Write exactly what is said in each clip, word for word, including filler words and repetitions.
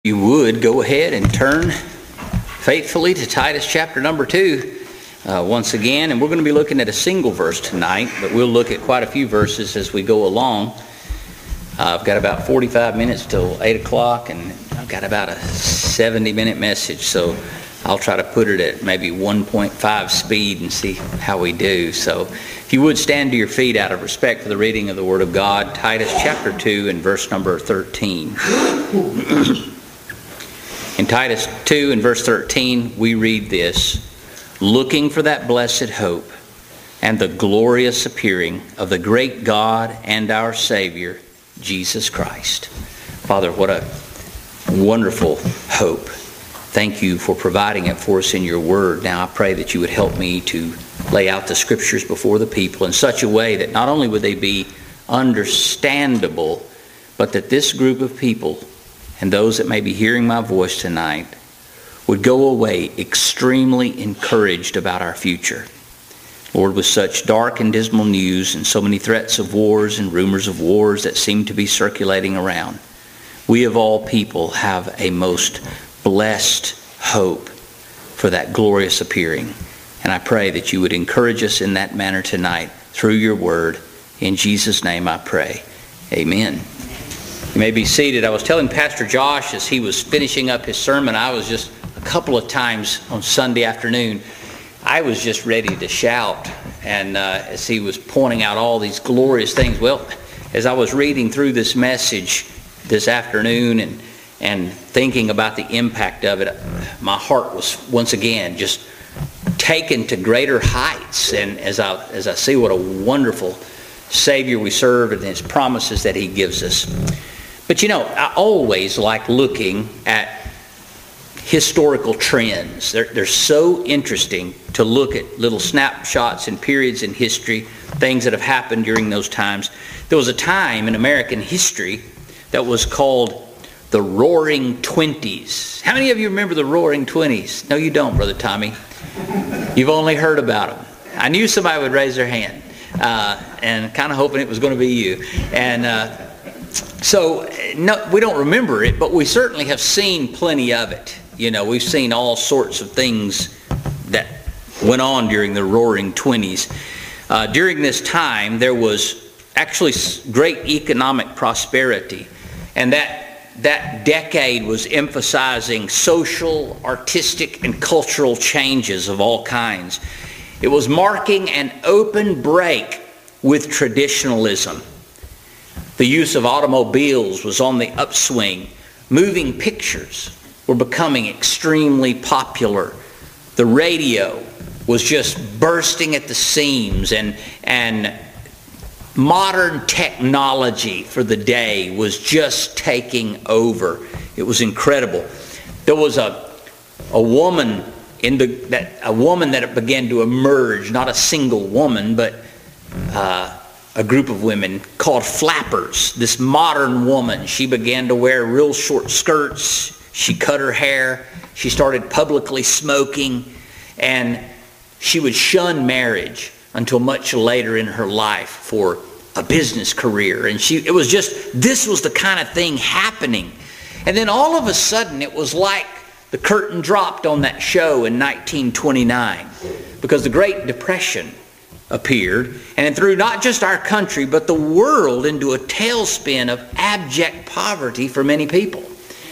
You would go ahead and turn faithfully to Titus chapter number two uh, once again, and we're going to be looking at a single verse tonight, but we'll look at quite a few verses as we go along. Uh, I've got about forty-five minutes till eight o'clock, and I've got about a seventy minute message, so I'll try to put it at maybe one point five speed and see how we do. So if you would stand to your feet out of respect for the reading of the Word of God, Titus chapter two and verse number thirteen. In Titus two and verse thirteen, we read this: looking for that blessed hope and the glorious appearing of the great God and our Savior, Jesus Christ. Father, what a wonderful hope. Thank you for providing it for us in your word. Now I pray that you would help me to lay out the scriptures before the people in such a way that not only would they be understandable, but that this group of people and those that may be hearing my voice tonight would go away extremely encouraged about our future. Lord, with such dark and dismal news and so many threats of wars and rumors of wars that seem to be circulating around, we of all people have a most blessed hope for that glorious appearing. And I pray that you would encourage us in that manner tonight through your word. In Jesus' name I pray. Amen. You may be seated. I was telling Pastor Josh as he was finishing up his sermon, I was just a couple of times on Sunday afternoon, I was just ready to shout. And uh, as he was pointing out all these glorious things, well, as I was reading through this message this afternoon and, and thinking about the impact of it, my heart was once again just taken to greater heights. And as I, as I see what a wonderful Savior we serve and his promises that he gives us. But you know, I always like looking at historical trends. They're, they're so interesting to look at little snapshots and periods in history, things that have happened during those times. There was a time in American history that was called the Roaring Twenties. How many of you remember the Roaring Twenties? No, you don't, Brother Tommy. You've only heard about them. I knew somebody would raise their hand, uh, and kind of hoping it was going to be you. And uh, So, no, we don't remember it, but we certainly have seen plenty of it. You know, we've seen all sorts of things that went on during the Roaring Twenties. Uh, during this time, there was actually great economic prosperity, and that that decade was emphasizing social, artistic, and cultural changes of all kinds. It was marking an open break with traditionalism. The use of automobiles was on the upswing. Moving pictures were becoming extremely popular. The radio was just bursting at the seams, and, and modern technology for the day was just taking over. It was incredible. There was a, a woman in the that a woman that began to emerge, not a single woman, but uh, a group of women called flappers. This modern woman, she began to wear real short skirts. She cut her hair. She started publicly smoking, and she would shun marriage until much later in her life for a business career. And she, it was just, this was the kind of thing happening. And then all of a sudden, it was like the curtain dropped on that show in nineteen twenty-nine, because the Great Depression appeared and threw not just our country but the world into a tailspin of abject poverty for many people,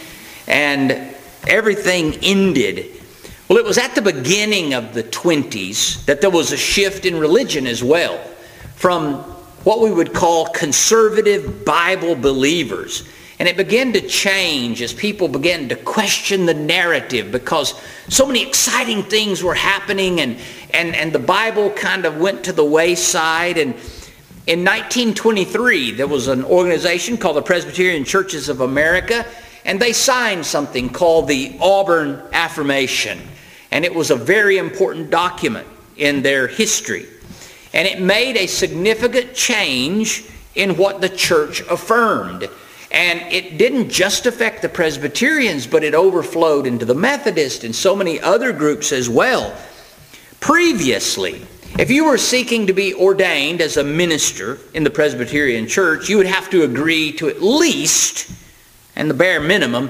and everything ended. Well, it was at the beginning of the twenties that there was a shift in religion as well, from what we would call conservative Bible believers. And it began to change as people began to question the narrative, because so many exciting things were happening, and, and, and the Bible kind of went to the wayside. And in nineteen twenty-three, there was an organization called the Presbyterian Churches of America, and they signed something called the Auburn Affirmation. And it was a very important document in their history. And it made a significant change in what the church affirmed. And it didn't just affect the Presbyterians, but it overflowed into the Methodists and so many other groups as well. Previously, if you were seeking to be ordained as a minister in the Presbyterian Church, you would have to agree to at least, and the bare minimum,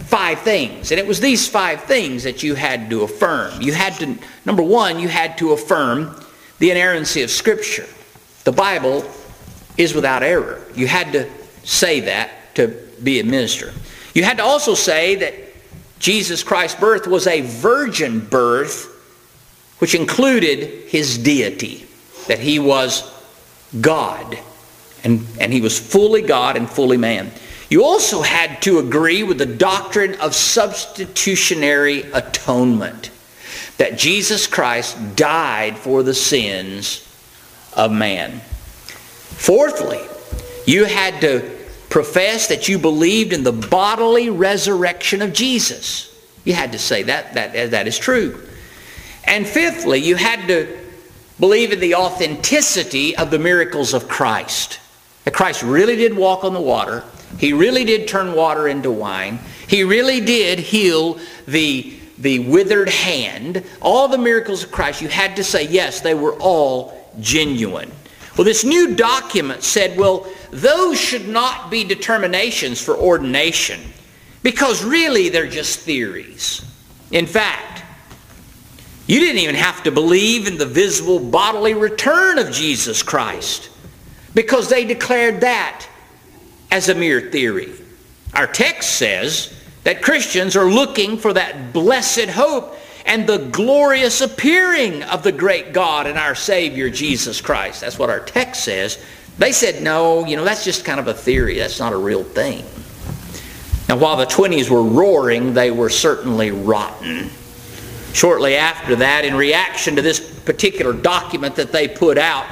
five things. And it was these five things that you had to affirm. You had to, number one, you had to affirm the inerrancy of Scripture. The Bible is without error. You had to say that to be a minister. You had to also say that Jesus Christ's birth was a virgin birth, which included his deity, that he was God, and, and he was fully God and fully man. You also had to agree with the doctrine of substitutionary atonement, that Jesus Christ died for the sins of man. Fourthly, you had to profess that you believed in the bodily resurrection of Jesus. You had to say that, that, that is true. And fifthly, you had to believe in the authenticity of the miracles of Christ. That Christ really did walk on the water. He really did turn water into wine. He really did heal the, the withered hand. All the miracles of Christ, you had to say, yes, they were all genuine. Well, this new document said, well, those should not be determinations for ordination, because really they're just theories. In fact, you didn't even have to believe in the visible bodily return of Jesus Christ, because they declared that as a mere theory. Our text says that Christians are looking for that blessed hope and the glorious appearing of the great God and our Savior, Jesus Christ. That's what our text says. They said, no, you know, that's just kind of a theory. That's not a real thing. Now, while the twenties were roaring, they were certainly rotten. Shortly after that, in reaction to this particular document that they put out,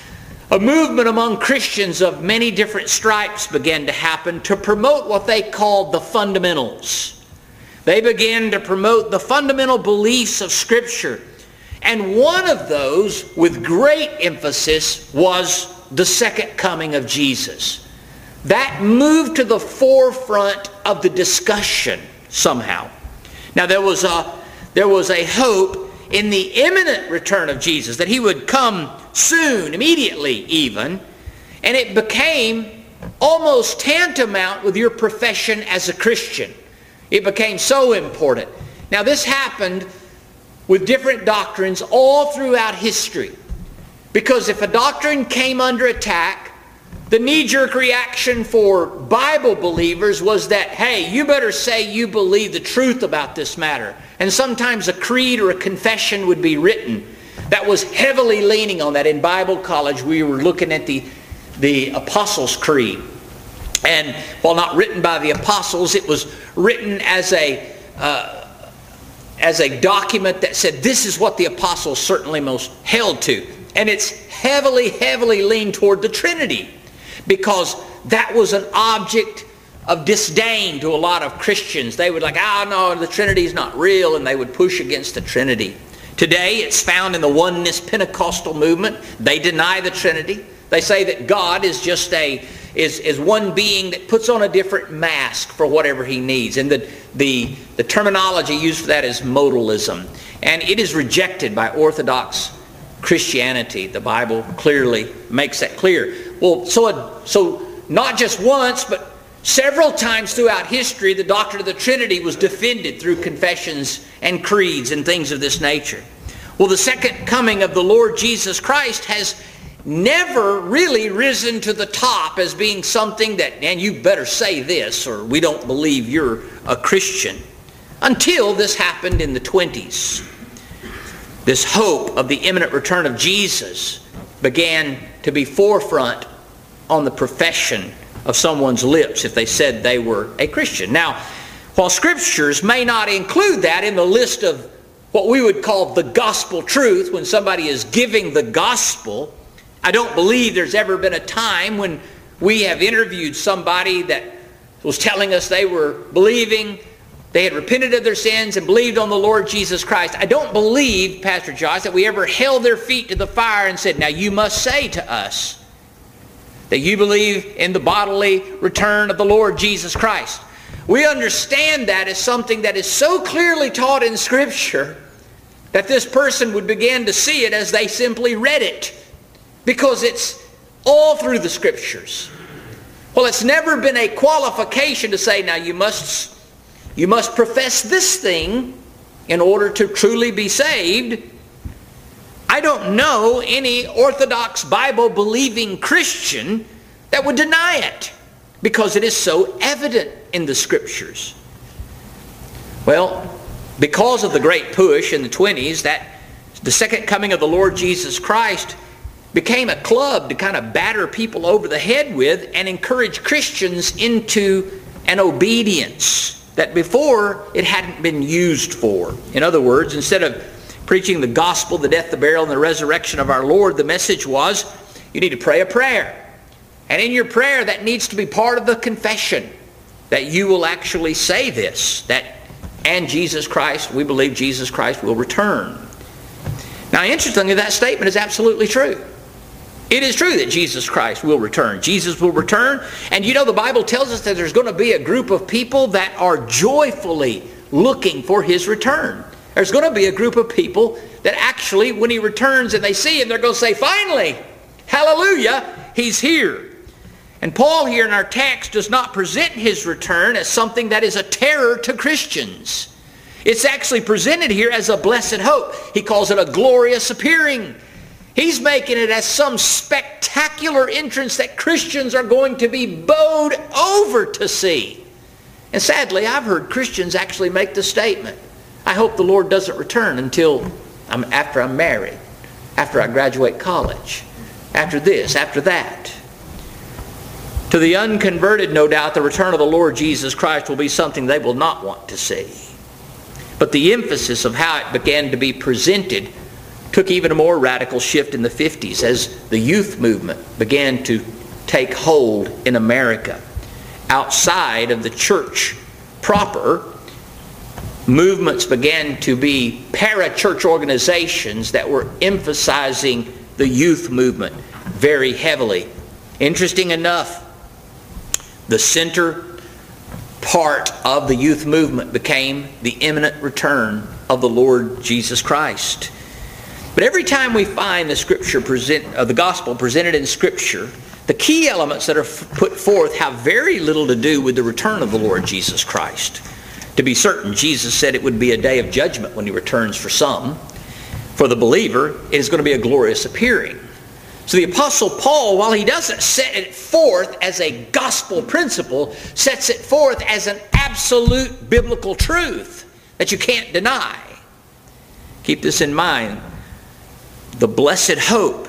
a movement among Christians of many different stripes began to happen to promote what they called the fundamentals. They began to promote the fundamental beliefs of Scripture. And one of those, with great emphasis, was the second coming of Jesus. That moved to the forefront of the discussion somehow. Now there was a, there was a hope in the imminent return of Jesus, that he would come soon, immediately even, and it became almost tantamount with your profession as a Christian. It became so important. Now this happened with different doctrines all throughout history, because if a doctrine came under attack, the knee-jerk reaction for Bible believers was that, hey, you better say you believe the truth about this matter. And sometimes a creed or a confession would be written that was heavily leaning on that. In Bible college, we were looking at the, the Apostles' Creed. And while not written by the apostles, it was written as a, uh, as a document that said this is what the apostles certainly most held to. And it's heavily, heavily leaned toward the Trinity, because that was an object of disdain to a lot of Christians. They would like, ah, no, the Trinity is not real, and they would push against the Trinity. Today, it's found in the Oneness Pentecostal movement. They deny the Trinity. They say that God is just a is, is one being that puts on a different mask for whatever he needs. And the, the, the terminology used for that is modalism. And it is rejected by Orthodox Christianity. The Bible clearly makes that clear. Well, so, so not just once, but several times throughout history, the doctrine of the Trinity was defended through confessions and creeds and things of this nature. Well, the second coming of the Lord Jesus Christ has never really risen to the top as being something that, and you better say this or we don't believe you're a Christian, until this happened in the twenties. This hope of the imminent return of Jesus began to be forefront on the profession of someone's lips if they said they were a Christian. Now, while Scriptures may not include that in the list of what we would call the gospel truth, when somebody is giving the gospel, I don't believe there's ever been a time when we have interviewed somebody that was telling us they were believing, they had repented of their sins and believed on the Lord Jesus Christ. I don't believe, Pastor Josh, that we ever held their feet to the fire and said, now you must say to us that you believe in the bodily return of the Lord Jesus Christ. We understand that as something that is so clearly taught in Scripture that this person would begin to see it as they simply read it, because it's all through the Scriptures. Well, it's never been a qualification to say, now you must you must profess this thing in order to truly be saved. I don't know any Orthodox Bible-believing Christian that would deny it, because it is so evident in the Scriptures. Well, because of the great push in the twenties, that the second coming of the Lord Jesus Christ became a club to kind of batter people over the head with and encourage Christians into an obedience that before it hadn't been used for. In other words, instead of preaching the gospel, the death, the burial, and the resurrection of our Lord, the message was, you need to pray a prayer. And in your prayer, that needs to be part of the confession, that you will actually say this, that, and Jesus Christ, we believe Jesus Christ will return. Now, interestingly, that statement is absolutely true. It is true that Jesus Christ will return. Jesus will return. And you know, the Bible tells us that there's going to be a group of people that are joyfully looking for His return. There's going to be a group of people that actually, when He returns and they see Him, they're going to say, finally, hallelujah, He's here. And Paul here in our text does not present His return as something that is a terror to Christians. It's actually presented here as a blessed hope. He calls it a glorious appearing. He's making it as some spectacular entrance that Christians are going to be bowed over to see. And sadly, I've heard Christians actually make the statement, I hope the Lord doesn't return until I'm, after I'm married, after I graduate college, after this, after that. To the unconverted, no doubt, the return of the Lord Jesus Christ will be something they will not want to see. But the emphasis of how it began to be presented took even a more radical shift in the fifties as the youth movement began to take hold in America. Outside of the church proper, movements began to be para-church organizations that were emphasizing the youth movement very heavily. Interesting enough, the center part of the youth movement became the imminent return of the Lord Jesus Christ. But every time we find the Scripture present, uh, the gospel presented in Scripture, the key elements that are f- put forth have very little to do with the return of the Lord Jesus Christ. To be certain, Jesus said it would be a day of judgment when He returns for some. For the believer, it is going to be a glorious appearing. So the Apostle Paul, while he doesn't set it forth as a gospel principle, sets it forth as an absolute biblical truth that you can't deny. Keep this in mind. The blessed hope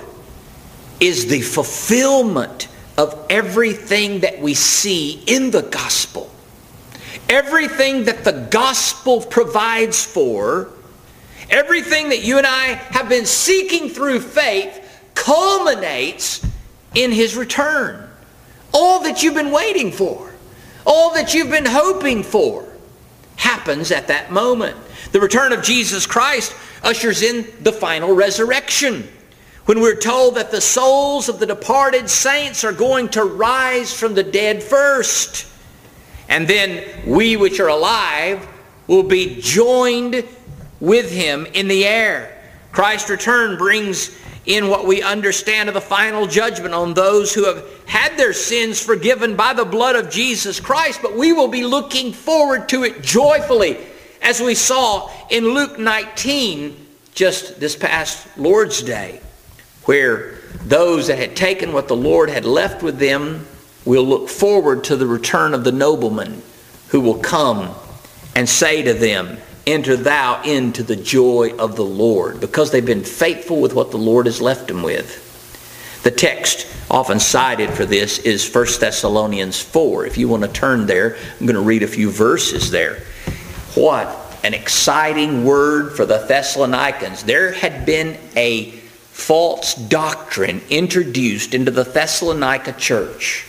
is the fulfillment of everything that we see in the gospel. Everything that the gospel provides for, everything that you and I have been seeking through faith, culminates in His return. All that you've been waiting for, all that you've been hoping for, happens at that moment. The return of Jesus Christ ushers in the final resurrection, when we're told that the souls of the departed saints are going to rise from the dead first. And then we which are alive will be joined with Him in the air. Christ's return brings in what we understand of the final judgment on those who have had their sins forgiven by the blood of Jesus Christ, but we will be looking forward to it joyfully, as we saw in Luke nineteen just this past Lord's Day, where those that had taken what the Lord had left with them will look forward to the return of the nobleman who will come and say to them, enter thou into the joy of the Lord, because they've been faithful with what the Lord has left them with. The text often cited for this is First Thessalonians four. If you want to turn there, I'm going to read a few verses there. What an exciting word for the Thessalonians. There had been a false doctrine introduced into the Thessalonica church.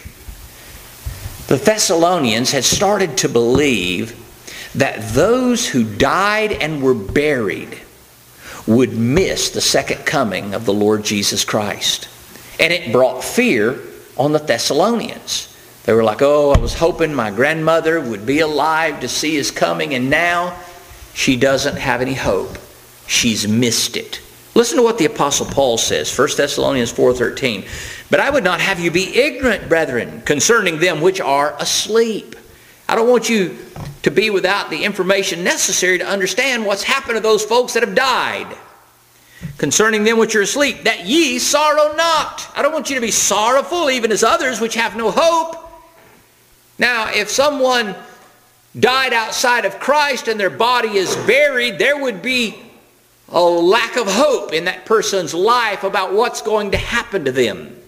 The Thessalonians had started to believe that those who died and were buried would miss the second coming of the Lord Jesus Christ. And it brought fear on the Thessalonians. They were like, oh, I was hoping my grandmother would be alive to see His coming, and now she doesn't have any hope. She's missed it. Listen to what the Apostle Paul says, First Thessalonians four thirteen. But I would not have you be ignorant, brethren, concerning them which are asleep, I don't want you to be without the information necessary to understand what's happened to those folks that have died. Concerning them which are asleep, that ye sorrow not. I don't want you to be sorrowful, even as others which have no hope. Now, if someone died outside of Christ and their body is buried, there would be a lack of hope in that person's life about what's going to happen to them.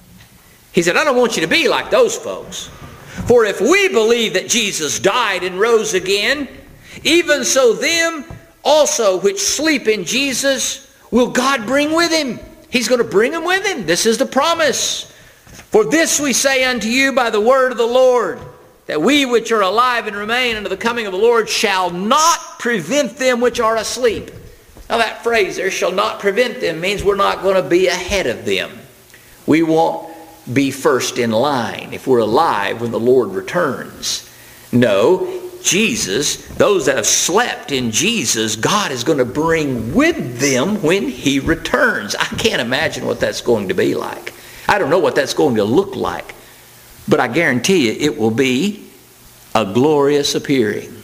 He said, I don't want you to be like those folks. For if we believe that Jesus died and rose again, even so them also which sleep in Jesus will God bring with him. He's going to bring them with him. This is the promise. For this we say unto you by the word of the Lord, that we which are alive and remain unto the coming of the Lord shall not prevent them which are asleep. Now that phrase there, shall not prevent them, means we're not going to be ahead of them. We won't be first in line if we're alive when the Lord returns. No, Jesus, those that have slept in Jesus, God is going to bring with them when he returns. I can't imagine what that's going to be like. I don't know what that's going to look like. But I guarantee you it will be a glorious appearing.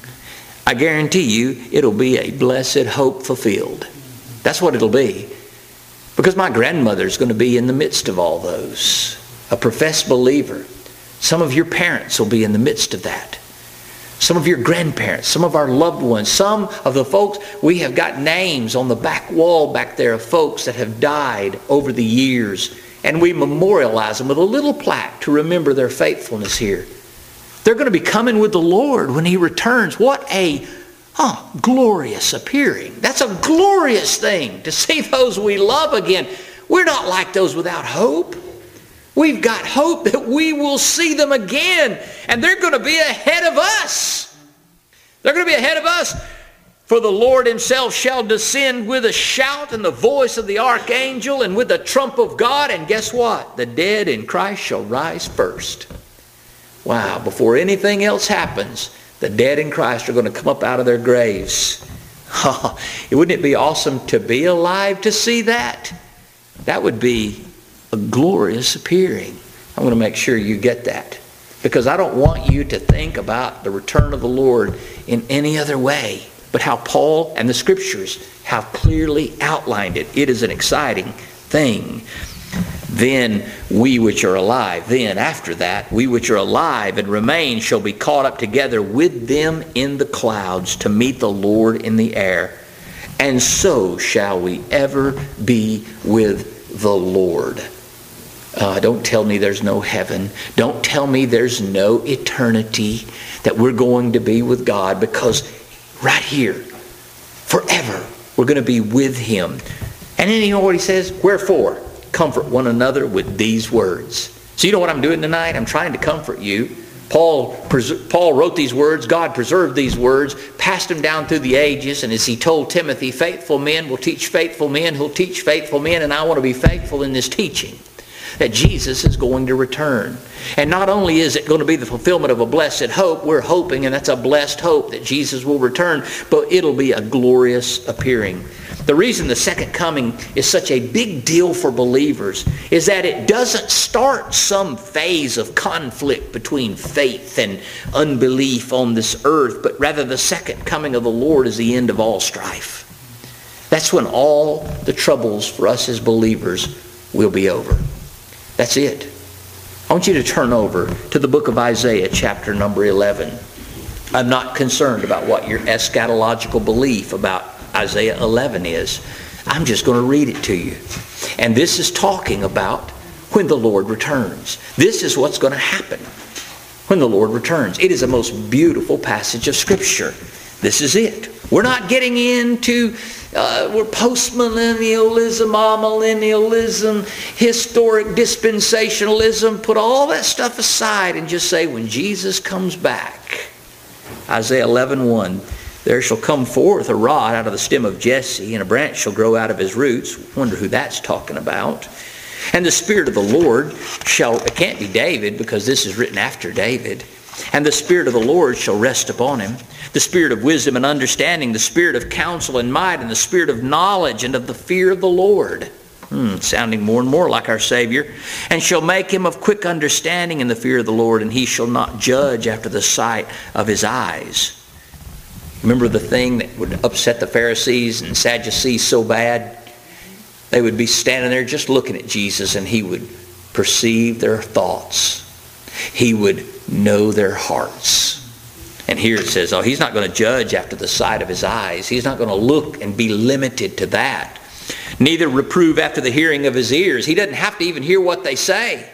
I guarantee you it'll be a blessed hope fulfilled. That's what it'll be. Because my grandmother's going to be in the midst of all those. A professed believer. Some of your parents will be in the midst of that. Some of your grandparents, some of our loved ones, some of the folks, we have got names on the back wall back there of folks that have died over the years. And we memorialize them with a little plaque to remember their faithfulness here. They're going to be coming with the Lord when he returns. What a oh, glorious appearing. That's a glorious thing to see those we love again. We're not like those without hope. We've got hope that we will see them again. And they're going to be ahead of us. They're going to be ahead of us. For the Lord himself shall descend with a shout and the voice of the archangel and with the trump of God. And guess what? The dead in Christ shall rise first. Wow, before anything else happens, the dead in Christ are going to come up out of their graves. Oh, wouldn't it be awesome to be alive to see that? That would be a glorious appearing. I'm going to make sure you get that. Because I don't want you to think about the return of the Lord in any other way. But how Paul and the Scriptures have clearly outlined it. It is an exciting thing. Then we which are alive, then after that, we which are alive and remain shall be caught up together with them in the clouds to meet the Lord in the air. And so shall we ever be with the Lord. Uh, don't tell me there's no heaven. Don't tell me there's no eternity that we're going to be with God, because right here, forever, we're going to be with him. And then you know what he says? Wherefore, comfort one another with these words. So you know what I'm doing tonight? I'm trying to comfort you. Paul, Paul wrote these words. God preserved these words, passed them down through the ages. And as he told Timothy, faithful men will teach faithful men who'll teach faithful men. And I want to be faithful in this teaching, that Jesus is going to return. And not only is it going to be the fulfillment of a blessed hope, we're hoping, and that's a blessed hope, that Jesus will return, but it'll be a glorious appearing. The reason the second coming is such a big deal for believers is that it doesn't start some phase of conflict between faith and unbelief on this earth, but rather the second coming of the Lord is the end of all strife. That's when all the troubles for us as believers will be over. That's it. I want you to turn over to the book of Isaiah, chapter number eleven. I'm not concerned about what your eschatological belief about Isaiah eleven is. I'm just going to read it to you. And this is talking about when the Lord returns. This is what's going to happen when the Lord returns. It is a most beautiful passage of Scripture. This is it. We're not getting into uh, we're postmillennialism, amillennialism, historic dispensationalism. Put all that stuff aside and just say, when Jesus comes back, Isaiah eleven one, there shall come forth a rod out of the stem of Jesse, and a branch shall grow out of his roots. Wonder who that's talking about. And the Spirit of the Lord shall, it can't be David because this is written after David. And the Spirit of the Lord shall rest upon him, the Spirit of wisdom and understanding, the Spirit of counsel and might, and the Spirit of knowledge and of the fear of the Lord. Hmm, sounding more and more like our Savior. And shall make him of quick understanding in the fear of the Lord, and he shall not judge after the sight of his eyes. Remember the thing that would upset the Pharisees and Sadducees so bad? They would be standing there just looking at Jesus, and he would perceive their thoughts. He would know their hearts. And here it says, oh, he's not going to judge after the sight of his eyes. He's not going to look and be limited to that. Neither reprove after the hearing of his ears. He doesn't have to even hear what they say.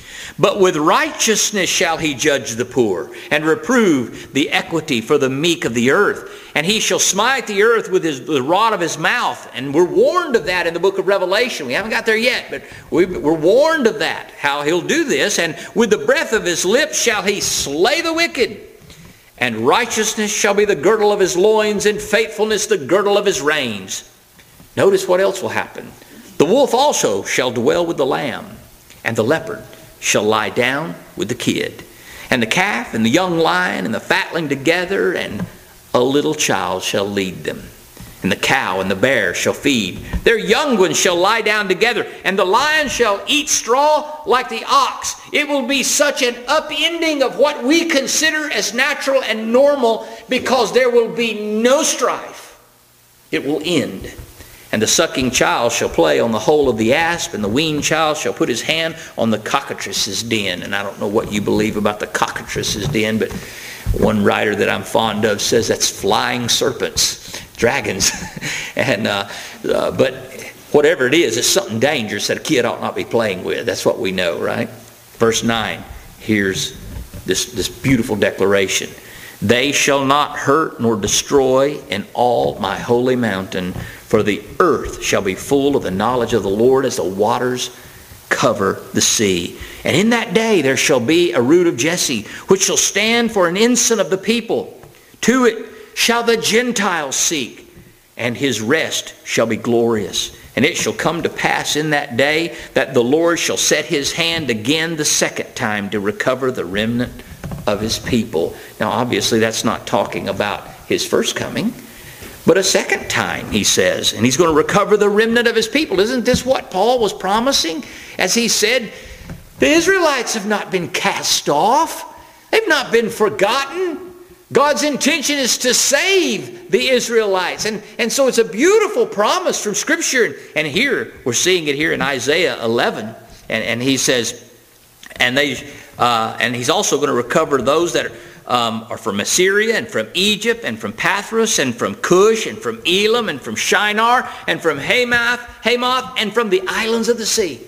But with righteousness shall he judge the poor, and reprove the equity for the meek of the earth. And he shall smite the earth with his, the rod of his mouth. And we're warned of that in the book of Revelation. We haven't got there yet, but we're warned of that, how he'll do this. And with the breath of his lips shall he slay the wicked. And righteousness shall be the girdle of his loins, and faithfulness the girdle of his reins. Notice what else will happen. The wolf also shall dwell with the lamb, and the leopard shall lie down with the kid. And the calf and the young lion and the fatling together, and a little child shall lead them. And the cow and the bear shall feed. Their young ones shall lie down together, and the lion shall eat straw like the ox. It will be such an upending of what we consider as natural and normal, because there will be no strife. It will end. And the sucking child shall play on the hole of the asp, and the weaned child shall put his hand on the cockatrice's den. And I don't know what you believe about the cockatrice's den, but one writer that I'm fond of says that's flying serpents, dragons. and uh, uh, But whatever it is, it's something dangerous that a kid ought not be playing with. That's what we know, right? Verse nine, here's this, this beautiful declaration. They shall not hurt nor destroy in all my holy mountain, for the earth shall be full of the knowledge of the Lord as the waters cover the sea. And in that day there shall be a root of Jesse, which shall stand for an ensign of the people. To it shall the Gentiles seek, and his rest shall be glorious. And it shall come to pass in that day that the Lord shall set his hand again the second time to recover the remnant of his people. Now obviously that's not talking about his first coming, but a second time, he says. And he's going to recover the remnant of his people. Isn't this what Paul was promising? As he said, the Israelites have not been cast off. They've not been forgotten. God's intention is to save the Israelites. And, and so it's a beautiful promise from Scripture. And here, we're seeing it here in Isaiah eleven. And, and he says, and they, uh, and he's also going to recover those that are, Um, are from Assyria, and from Egypt, and from Pathros, and from Cush, and from Elam, and from Shinar, and from Hamath, Hamath, and from the islands of the sea.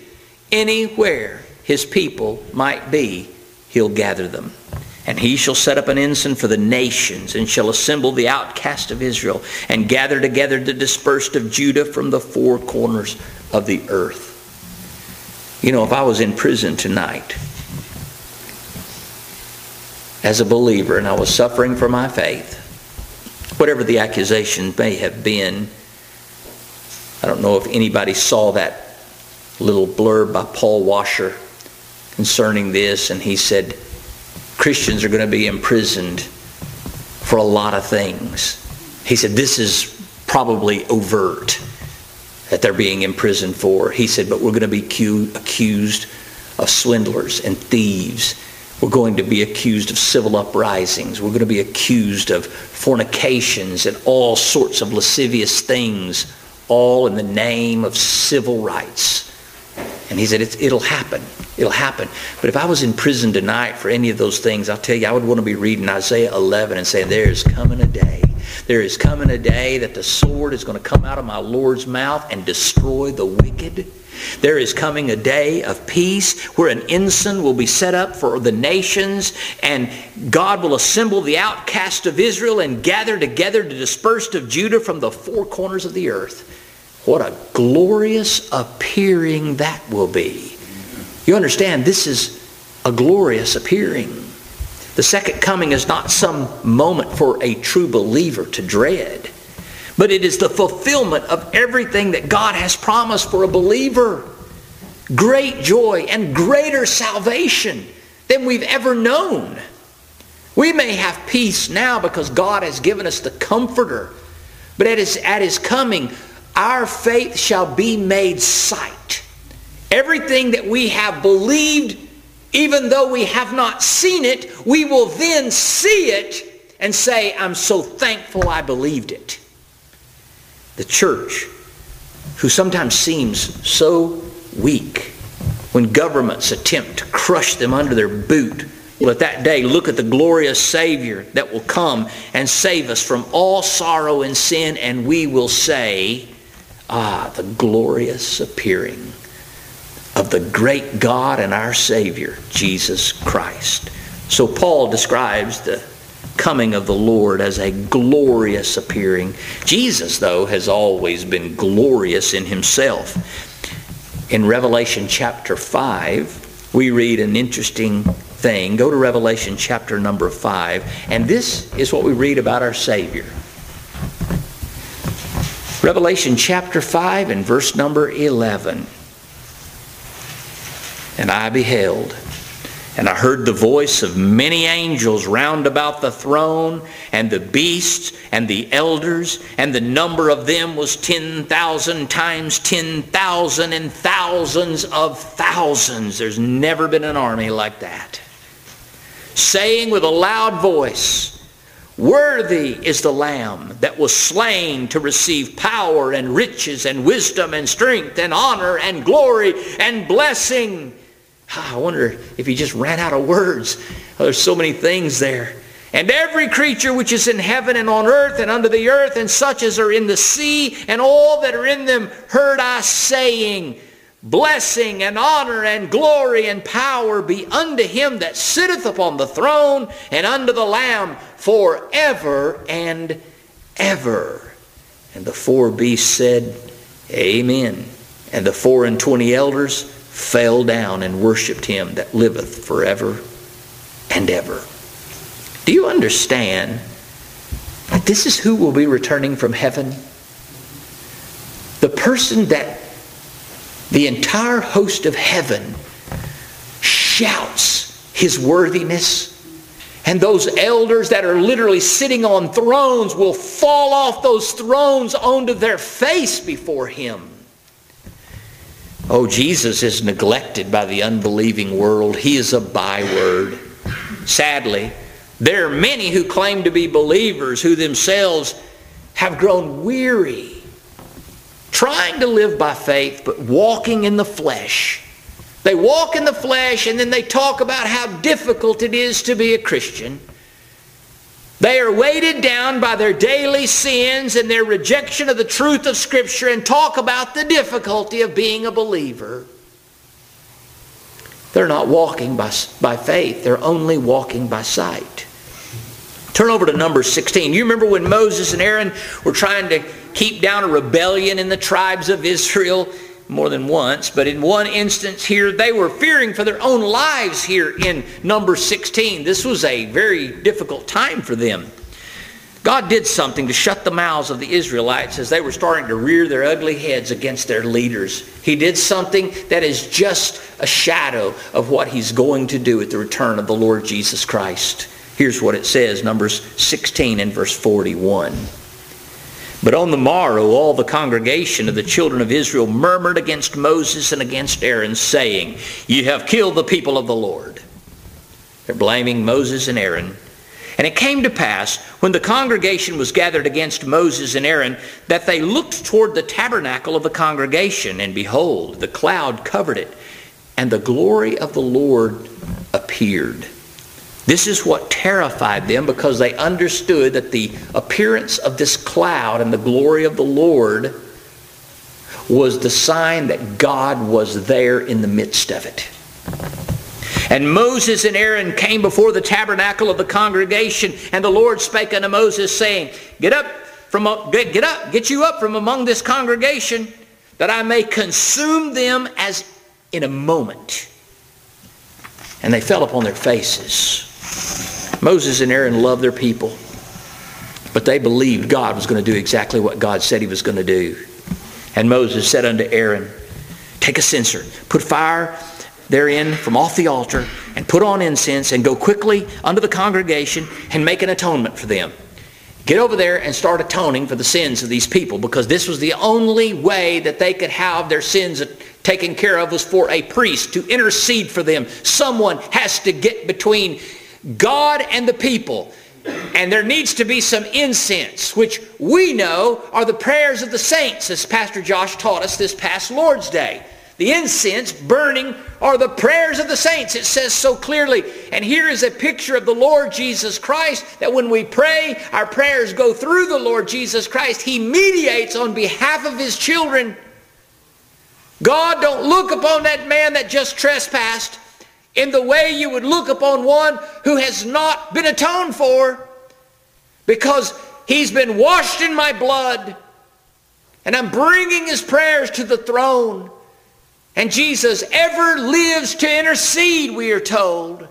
Anywhere his people might be, he'll gather them. And he shall set up an ensign for the nations, and shall assemble the outcast of Israel, and gather together the dispersed of Judah from the four corners of the earth. You know, if I was in prison tonight as a believer, and I was suffering for my faith, whatever the accusation may have been, I don't know if anybody saw that little blurb by Paul Washer concerning this, and he said Christians are going to be imprisoned for a lot of things. He said this is probably overt that they're being imprisoned for. He said, but we're going to be accused of swindlers and thieves. We're going to be accused of civil uprisings. We're going to be accused of fornications and all sorts of lascivious things, all in the name of civil rights. And he said, it's, it'll happen. It'll happen. But if I was in prison tonight for any of those things, I'll tell you, I would want to be reading Isaiah eleven and saying, there is coming a day. There is coming a day that the sword is going to come out of my Lord's mouth and destroy the wicked. There is coming a day of peace where an ensign will be set up for the nations, and God will assemble the outcast of Israel and gather together the dispersed of Judah from the four corners of the earth. What a glorious appearing that will be. You understand, this is a glorious appearing. The second coming is not some moment for a true believer to dread, but it is the fulfillment of everything that God has promised for a believer. Great joy and greater salvation than we've ever known. We may have peace now because God has given us the Comforter, but at his, at his coming, our faith shall be made sight. Everything that we have believed, even though we have not seen it, we will then see it and say, I'm so thankful I believed it. The church, who sometimes seems so weak when governments attempt to crush them under their boot, will at that day look at the glorious Savior that will come and save us from all sorrow and sin, and we will say, ah, the glorious appearing of the great God and our Savior, Jesus Christ. So Paul describes the coming of the Lord as a glorious appearing. Jesus, though, has always been glorious in himself. In Revelation chapter five, we read an interesting thing. Go to Revelation chapter number five, and this is what we read about our Savior. Revelation chapter five and verse number eleven. And I beheld, and I heard the voice of many angels round about the throne, and the beasts, and the elders, and the number of them was ten thousand times ten thousand, and thousands of thousands. There's never been an army like that. Saying with a loud voice, worthy is the Lamb that was slain to receive power and riches and wisdom and strength and honor and glory and blessing. I wonder if he just ran out of words. Oh, there's so many things there. And every creature which is in heaven and on earth and under the earth, and such as are in the sea, and all that are in them, heard I saying, blessing and honor and glory and power be unto him that sitteth upon the throne and unto the Lamb forever and ever. And the four beasts said, Amen. And the four and twenty elders fell down and worshipped him that liveth forever and ever. Do you understand that this is who will be returning from heaven? The person that the entire host of heaven shouts his worthiness, and those elders that are literally sitting on thrones will fall off those thrones onto their face before him. Oh, Jesus is neglected by the unbelieving world. He is a byword. Sadly, there are many who claim to be believers who themselves have grown weary, trying to live by faith, but walking in the flesh. They walk in the flesh, and then they talk about how difficult it is to be a Christian. They are weighted down by their daily sins and their rejection of the truth of Scripture, and talk about the difficulty of being a believer. They're not walking by, by faith. They're only walking by sight. Turn over to Numbers sixteen. You remember when Moses and Aaron were trying to keep down a rebellion in the tribes of Israel? More than once, but in one instance here, they were fearing for their own lives here in Numbers sixteen. This was a very difficult time for them. God did something to shut the mouths of the Israelites as they were starting to rear their ugly heads against their leaders. He did something that is just a shadow of what He's going to do at the return of the Lord Jesus Christ. Here's what it says, Numbers sixteen and verse forty-one. But on the morrow all the congregation of the children of Israel murmured against Moses and against Aaron, saying, You have killed the people of the Lord. They're blaming Moses and Aaron. And it came to pass, when the congregation was gathered against Moses and Aaron, that they looked toward the tabernacle of the congregation, and behold, the cloud covered it, and the glory of the Lord appeared. This is what terrified them, because they understood that the appearance of this cloud and the glory of the Lord was the sign that God was there in the midst of it. And Moses and Aaron came before the tabernacle of the congregation, and the Lord spake unto Moses, saying, Get up from get, get up, get you up from among this congregation, that I may consume them as in a moment. And they fell upon their faces. Moses and Aaron loved their people, but they believed God was going to do exactly what God said He was going to do. And Moses said unto Aaron, Take a censer, put fire therein from off the altar, and put on incense, and go quickly unto the congregation, and make an atonement for them. Get over there and start atoning for the sins of these people, because this was the only way that they could have their sins taken care of, was for a priest to intercede for them. Someone has to get between God and the people. And there needs to be some incense, which we know are the prayers of the saints, as Pastor Josh taught us this past Lord's Day. The incense burning are the prayers of the saints. It says so clearly. And here is a picture of the Lord Jesus Christ, that when we pray, our prayers go through the Lord Jesus Christ. He mediates on behalf of His children. God don't look upon that man that just trespassed in the way you would look upon one who has not been atoned for, because he's been washed in my blood, and I'm bringing his prayers to the throne. And Jesus ever lives to intercede, we are told,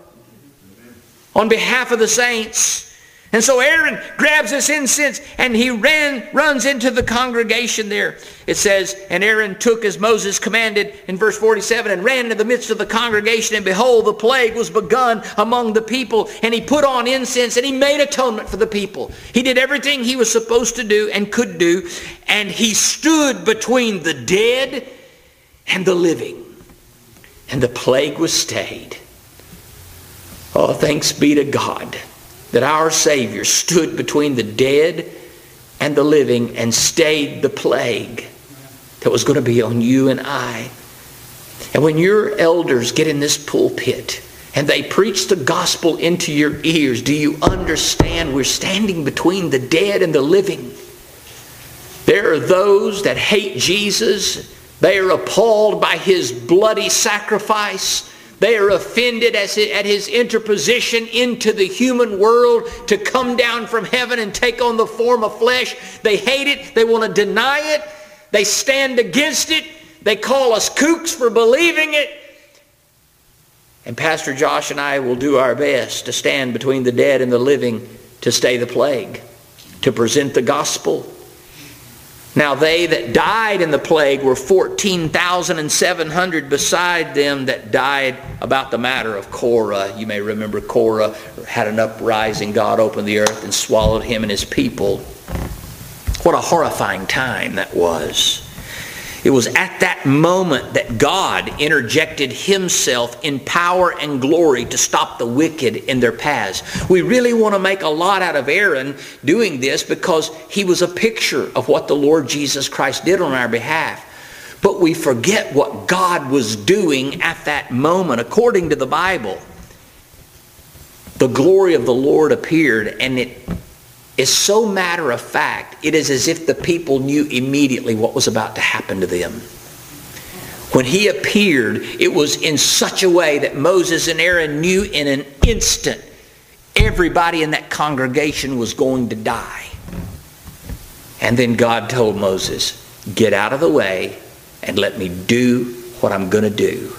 on behalf of the saints. And so Aaron grabs this incense and he ran, runs into the congregation there. It says, and Aaron took as Moses commanded in verse forty-seven, and ran into the midst of the congregation, and behold, the plague was begun among the people. And he put on incense and he made atonement for the people. He did everything he was supposed to do and could do. And he stood between the dead and the living. And the plague was stayed. Oh, thanks be to God that our Savior stood between the dead and the living and stayed the plague that was going to be on you and I. And when your elders get in this pulpit and they preach the gospel into your ears, do you understand we're standing between the dead and the living? There are those that hate Jesus. They are appalled by His bloody sacrifice. They are offended as at His interposition into the human world to come down from heaven and take on the form of flesh. They hate it. They want to deny it. They stand against it. They call us kooks for believing it. And Pastor Josh and I will do our best to stand between the dead and the living to stay the plague, to present the gospel. Now they that died in the plague were fourteen thousand seven hundred beside them that died about the matter of Korah. You may remember Korah had an uprising. God opened the earth and swallowed him and his people. What a horrifying time that was. It was at that moment that God interjected Himself in power and glory to stop the wicked in their paths. We really want to make a lot out of Aaron doing this because he was a picture of what the Lord Jesus Christ did on our behalf. But we forget what God was doing at that moment. According to the Bible, the glory of the Lord appeared, and it is so matter of fact, it is as if the people knew immediately what was about to happen to them. When He appeared, it was in such a way that Moses and Aaron knew in an instant everybody in that congregation was going to die. And then God told Moses, get out of the way and let me do what I'm going to do.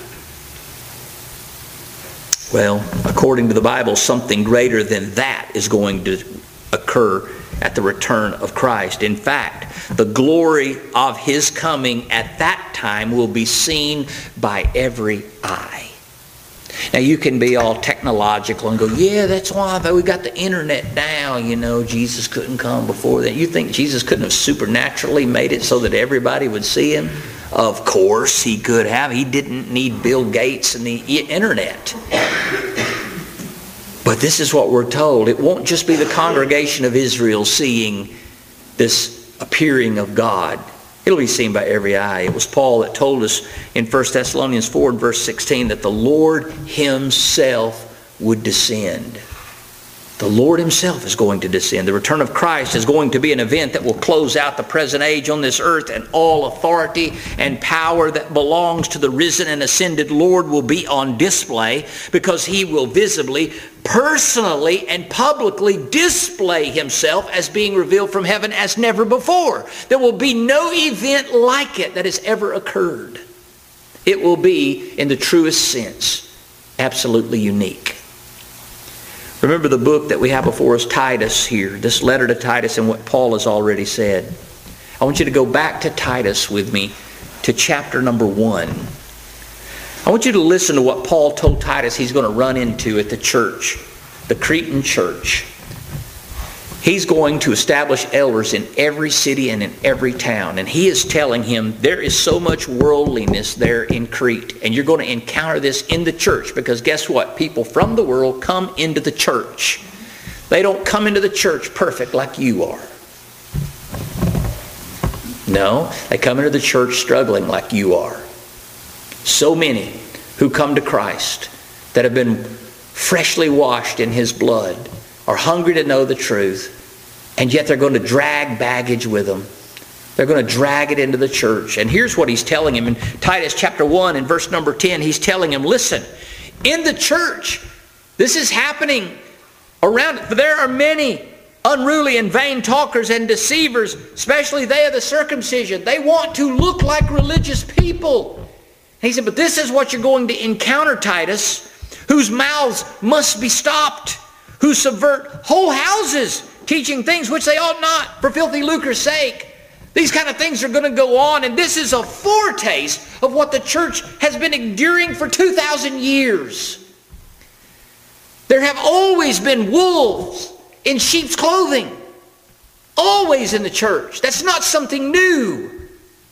Well, according to the Bible, something greater than that is going to occur at the return of Christ. In fact, the glory of His coming at that time will be seen by every eye. Now you can be all technological and go, yeah, that's why we got the internet now. You know, Jesus couldn't come before that. You think Jesus couldn't have supernaturally made it so that everybody would see Him? Of course He could have. He didn't need Bill Gates and the internet. But this is what we're told. It won't just be the congregation of Israel seeing this appearing of God. It'll be seen by every eye. It was Paul that told us in First Thessalonians four and verse sixteen that the Lord Himself would descend. The Lord Himself is going to descend. The return of Christ is going to be an event that will close out the present age on this earth, and all authority and power that belongs to the risen and ascended Lord will be on display, because He will visibly, personally, and publicly display Himself as being revealed from heaven as never before. There will be no event like it that has ever occurred. It will be, in the truest sense, absolutely unique. Remember the book that we have before us, Titus here, this letter to Titus and what Paul has already said. I want you to go back to Titus with me to chapter number one. I want you to listen to what Paul told Titus he's going to run into at the church, the Cretan church. He's going to establish elders in every city and in every town. And he is telling him there is so much worldliness there in Crete. And you're going to encounter this in the church, because guess what? People from the world come into the church. They don't come into the church perfect like you are. No, they come into the church struggling like you are. So many who come to Christ that have been freshly washed in his blood are hungry to know the truth, and yet they're going to drag baggage with them. They're going to drag it into the church. And here's what he's telling him in Titus chapter one and verse number ten. He's telling him, listen, in the church, this is happening around it. There are many unruly and vain talkers and deceivers, especially they of the circumcision. They want to look like religious people. And he said, but this is what you're going to encounter, Titus, whose mouths must be stopped, who subvert whole houses, teaching things which they ought not for filthy lucre's sake. These kind of things are going to go on, and this is a foretaste of what the church has been enduring for two thousand years. There have always been wolves in sheep's clothing. Always in the church. That's not something new.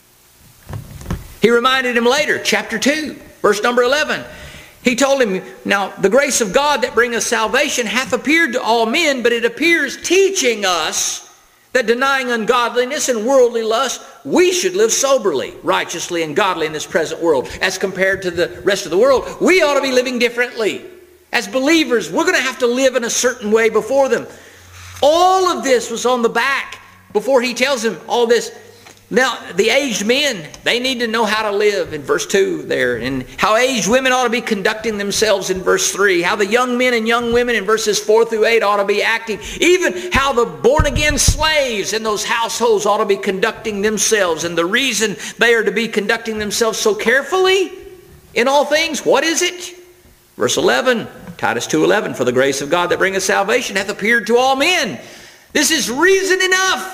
He reminded him later, chapter two, verse number eleven. He told him, now the grace of God that bringeth salvation hath appeared to all men, but it appears teaching us that denying ungodliness and worldly lust, we should live soberly, righteously, and godly in this present world. As compared to the rest of the world, we ought to be living differently. As believers, we're going to have to live in a certain way before them. All of this was on the back before he tells him all this. Now, the aged men, they need to know how to live in verse two there. And how aged women ought to be conducting themselves in verse three. How the young men and young women in verses four through eight ought to be acting. Even how the born-again slaves in those households ought to be conducting themselves. And the reason they are to be conducting themselves so carefully in all things, what is it? Verse eleven, Titus two eleven, for the grace of God that bringeth salvation hath appeared to all men. This is reason enough.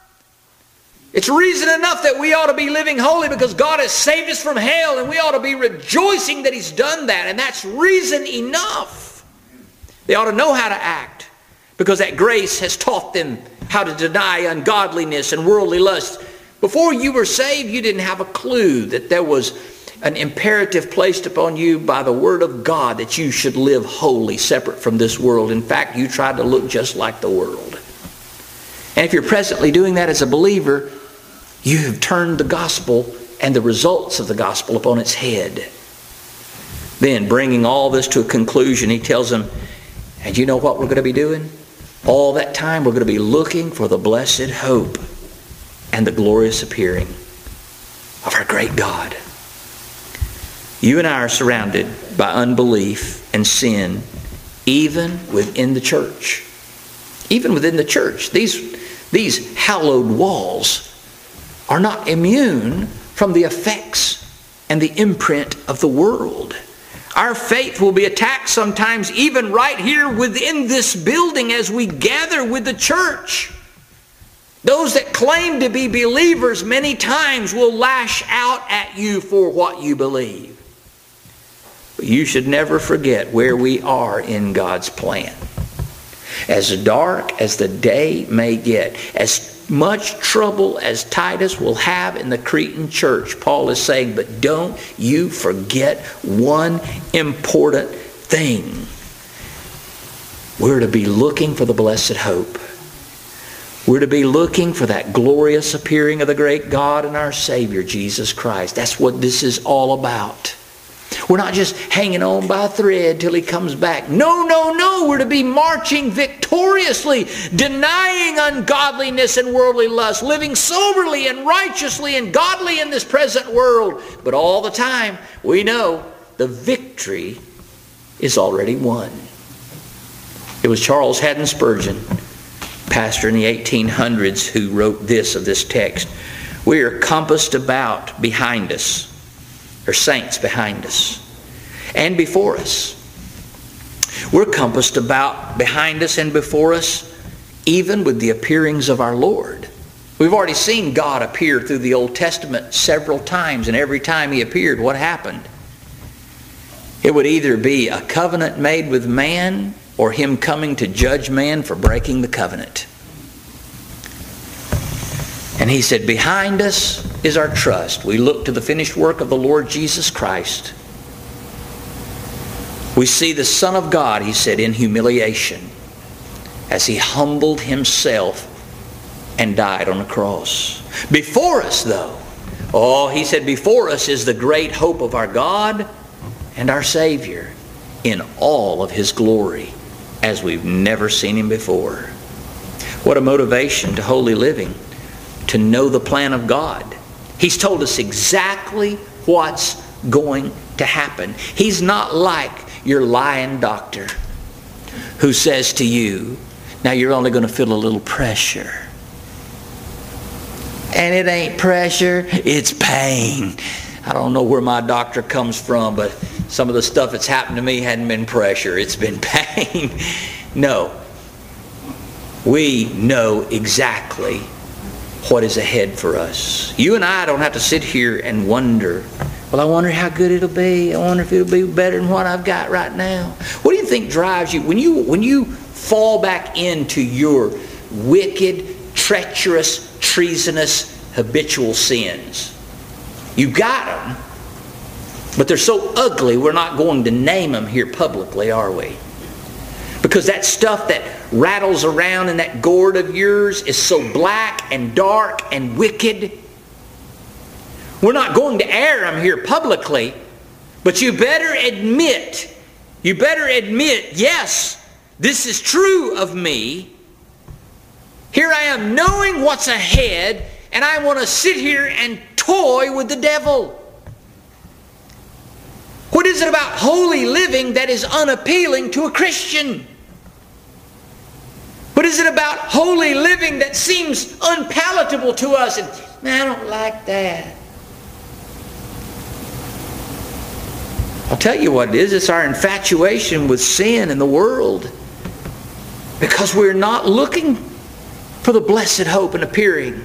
It's reason enough that we ought to be living holy, because God has saved us from hell, and we ought to be rejoicing that he's done that. And that's reason enough. They ought to know how to act, because that grace has taught them how to deny ungodliness and worldly lust. Before you were saved, you didn't have a clue that there was an imperative placed upon you by the Word of God that you should live holy, separate from this world. In fact, you tried to look just like the world. And if you're presently doing that as a believer, you have turned the gospel and the results of the gospel upon its head. Then, bringing all this to a conclusion, he tells them, and you know what we're going to be doing? All that time we're going to be looking for the blessed hope and the glorious appearing of our great God. You and I are surrounded by unbelief and sin, even within the church. Even within the church. These, these hallowed walls are not immune from the effects and the imprint of the world. Our faith will be attacked sometimes even right here within this building as we gather with the church. Those that claim to be believers many times will lash out at you for what you believe. But you should never forget where we are in God's plan. As dark as the day may get, as much trouble as Titus will have in the Cretan church, Paul is saying, but don't you forget one important thing. We're to be looking for the blessed hope. We're to be looking for that glorious appearing of the great God and our Savior, Jesus Christ. That's what this is all about. We're not just hanging on by a thread till he comes back. No, no, no. We're to be marching victoriously, denying ungodliness and worldly lust, living soberly and righteously and godly in this present world. But all the time, we know the victory is already won. It was Charles Haddon Spurgeon, pastor in the eighteen hundreds, who wrote this of this text. We are compassed about behind us. There are saints behind us and before us. We're compassed about behind us and before us, even with the appearings of our Lord. We've already seen God appear through the Old Testament several times, and every time he appeared, what happened? It would either be a covenant made with man or him coming to judge man for breaking the covenant. And he said, behind us is our trust. We look to the finished work of the Lord Jesus Christ. We see the Son of God, he said, in humiliation as he humbled himself and died on the cross. Before us, though, oh, he said, before us is the great hope of our God and our Savior in all of his glory as we've never seen him before. What a motivation to holy living, to know the plan of God. He's told us exactly what's going to happen. He's not like your lying doctor who says to you, now you're only going to feel a little pressure. And it ain't pressure, it's pain. I don't know where my doctor comes from, but some of the stuff that's happened to me hadn't been pressure, it's been pain. No. We know exactly what is ahead for us. You and I don't have to sit here and wonder, well, I wonder how good it'll be. I wonder if it'll be better than what I've got right now. What do you think drives you? When you, when you fall back into your wicked, treacherous, treasonous, habitual sins, you got them, but they're so ugly we're not going to name them here publicly, are we? Because that stuff that rattles around in that gourd of yours is so black and dark and wicked. We're not going to air them here publicly, but you better admit, you better admit, yes, this is true of me. Here I am knowing what's ahead, and I want to sit here and toy with the devil. What is it about holy living that is unappealing to a Christian? What is it about holy living that seems unpalatable to us? And man, I don't like that. I'll tell you what it is. It's our infatuation with sin and the world. Because we're not looking for the blessed hope and appearing.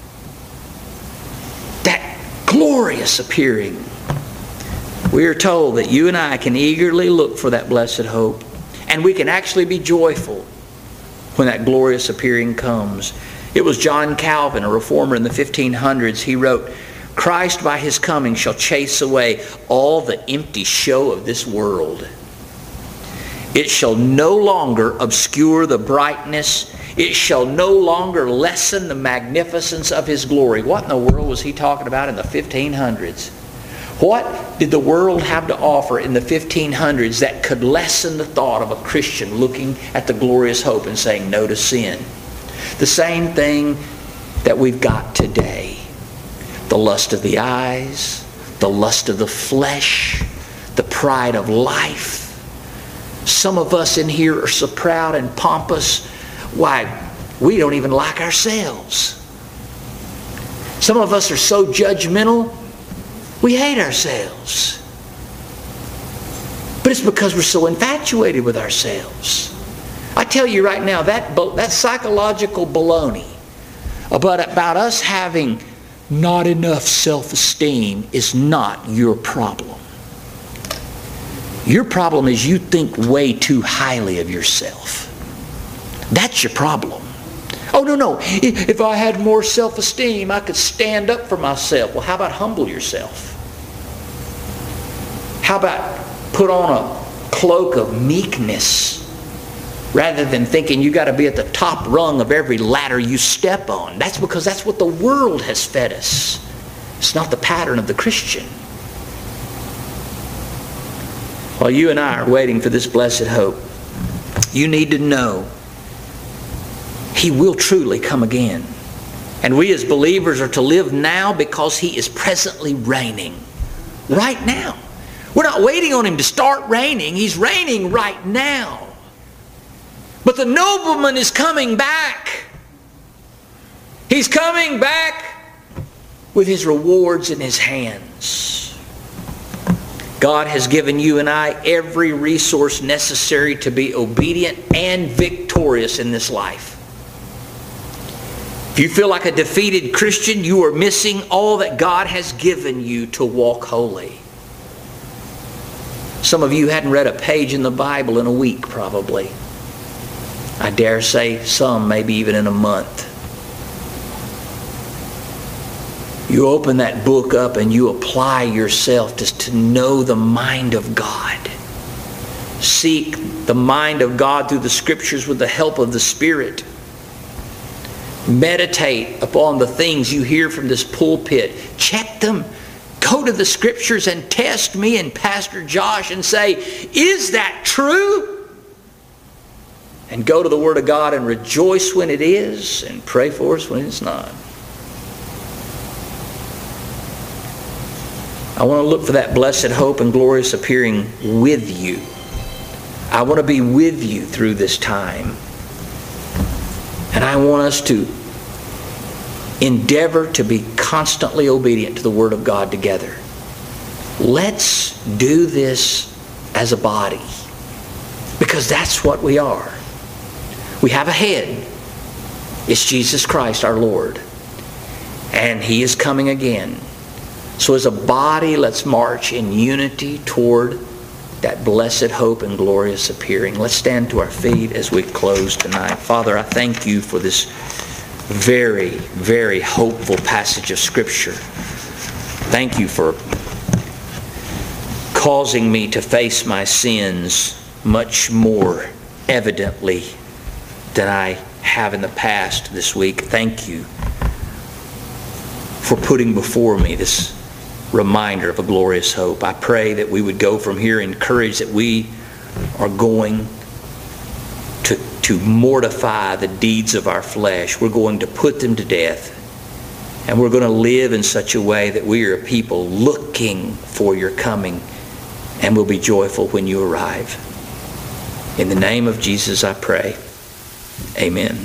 That glorious appearing. We are told that you and I can eagerly look for that blessed hope. And we can actually be joyful when that glorious appearing comes. It was John Calvin, a reformer in the fifteen hundreds. He wrote, Christ by his coming shall chase away all the empty show of this world. It shall no longer obscure the brightness. It shall no longer lessen the magnificence of his glory. What in the world was he talking about in the fifteen hundreds? What did the world have to offer in the fifteen hundreds that could lessen the thought of a Christian looking at the glorious hope and saying no to sin? The same thing that we've got today. The lust of the eyes, the lust of the flesh, the pride of life. Some of us in here are so proud and pompous, why, we don't even like ourselves. Some of us are so judgmental, we hate ourselves. But it's because we're so infatuated with ourselves. I tell you right now, that, that psychological baloney about, about us having not enough self-esteem is not your problem. Your problem is you think way too highly of yourself. That's your problem. Oh, no, no. If I had more self-esteem, I could stand up for myself. Well, how about humble yourself? How about put on a cloak of meekness rather than thinking you got to be at the top rung of every ladder you step on? That's because that's what the world has fed us. It's not the pattern of the Christian. While you and I are waiting for this blessed hope, you need to know He will truly come again. And we as believers are to live now because He is presently reigning. Right now. We're not waiting on Him to start reigning. He's reigning right now. But the nobleman is coming back. He's coming back with His rewards in His hands. God has given you and I every resource necessary to be obedient and victorious in this life. If you feel like a defeated Christian, you are missing all that God has given you to walk holy. Some of you hadn't read a page in the Bible in a week, probably. I dare say some maybe even in a month. You open that book up and you apply yourself just to know the mind of God. Seek the mind of God through the Scriptures with the help of the Spirit. Meditate upon the things you hear from this pulpit. Check them. Go to the Scriptures and test me and Pastor Josh and say, is that true? And go to the Word of God and rejoice when it is and pray for us when it's not. I want to look for that blessed hope and glorious appearing with you. I want to be with you through this time. And I want us to endeavor to be constantly obedient to the Word of God together. Let's do this as a body, because that's what we are. We have a head. It's Jesus Christ our Lord. And He is coming again. So as a body, let's march in unity toward that blessed hope and glorious appearing. Let's stand to our feet as we close tonight. Father, I thank you for this very, very hopeful passage of Scripture. Thank you for causing me to face my sins much more evidently than I have in the past this week. Thank you for putting before me this reminder of a glorious hope. I pray that we would go from here encouraged that we are going to, to mortify the deeds of our flesh. We're going to put them to death. And we're going to live in such a way that we are a people looking for your coming, and will be joyful when you arrive. In the name of Jesus I pray. Amen.